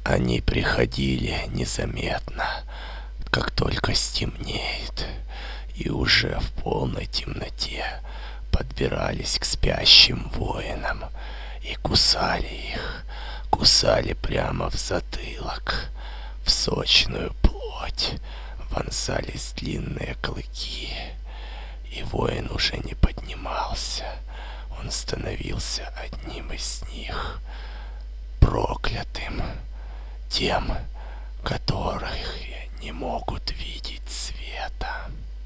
Они приходили незаметно, как только стемнеет, и уже в полной темноте подбирались к спящим воинам и кусали их, кусали прямо в затылок, в сочную плоть вонзались длинные клыки, и воин уже не поднимался, он становился одним из них, проклятым, тем, которых не могут видеть света.